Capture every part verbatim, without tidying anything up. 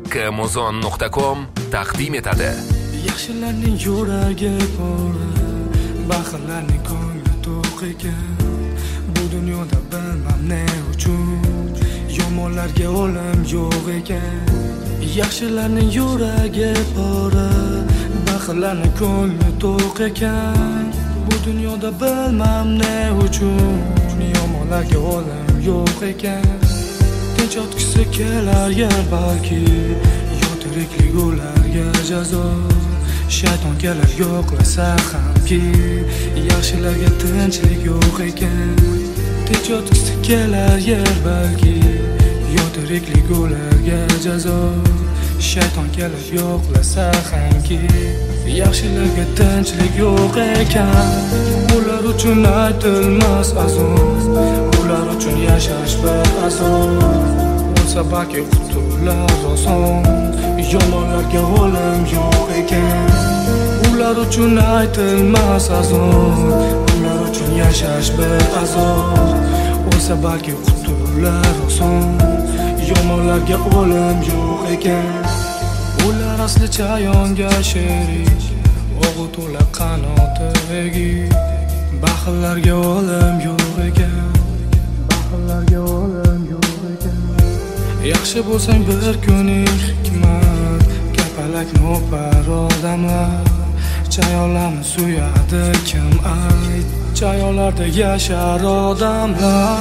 Amazon nuqta com taqdim etadi. Yaxshilarning yuragi pora, baxillarning ko'ngli to'q ekan. Bu dunyoda bilmam ne uchun yomonlarga o'lim yo'q ekan. Yaxshilarning yuragi pora, baxillarning ko'ngli to'q ekan. Bu dunyoda bilmam ne uchun yomonlarga o'lim yo'q ekan. Tinch o'tkisi kelar yer balki, yo tiriklik ularga jazo. Shayton kelar yo'qlasa hamki, yaxshilarga tinchlik yo'q ekan. Tinch o'tkisi kelar yer balki, yo tiriklik ularga jazo. Shayton kelar yo'qlasa hamki, yaxshilarga tinchlik yo'q ekan. Ular uchun aytilmas azon, ular uchun yashash bir azob. Bo'lsa balki qutular oson, yomonlarga o'lim yo'q ekan. Ular uchun aytilmas azon, ular uchun yashash bir azob. Bo'lsa balki qutular oson, yomonlarga o'lim yo'q ekan. Ular asli chayonga sherik, o'g'u to'la qanoti egik. Baxillarga o'lim yo'q ekan, baxillarga o'lim yo'q ekan. Yaxshi bo'lsang bir kuning hikmat, kapalakni o'par odamlar. Chayonlarni suyadi kim ayt, chayonlarda yashar odamlar,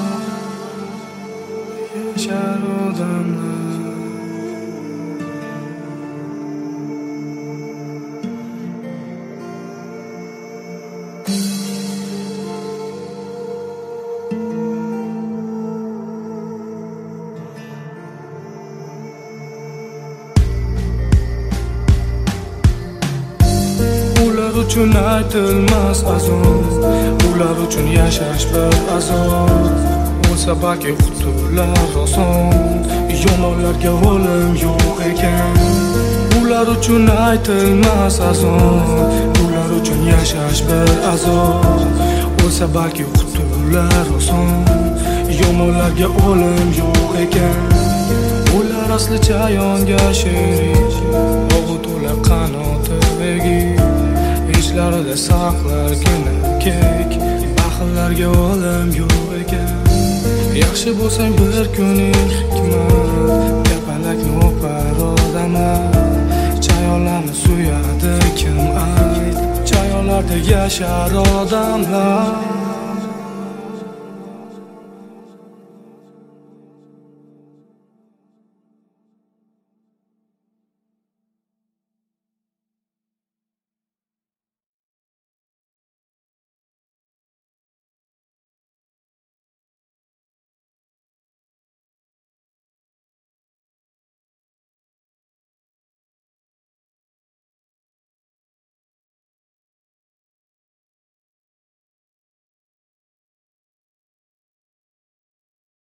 yashar odamlar. Ular uchun aytilmas azon, ular uchun yashash bir azob. Bo'lsa balki qutular oson, yomonlarga o'lim yo'q ekan. Ular uchun aytilmas azon, ular uchun yashash bir azob. Bo'lsa balki qutular oson, yomonlarga o'lim yo'q ekan. Ular asli chayonga sherik, o'g'u to'la qanoti egik. Ishlarida saqlargina kek, baxillarga o'lim yo'q ekan. Yaxshi bo'lsang bir kuning hikmat, kapalakni o'par odamlar. Chayonlarni suyadi kim ayt, chayonlarda yashar odamlar.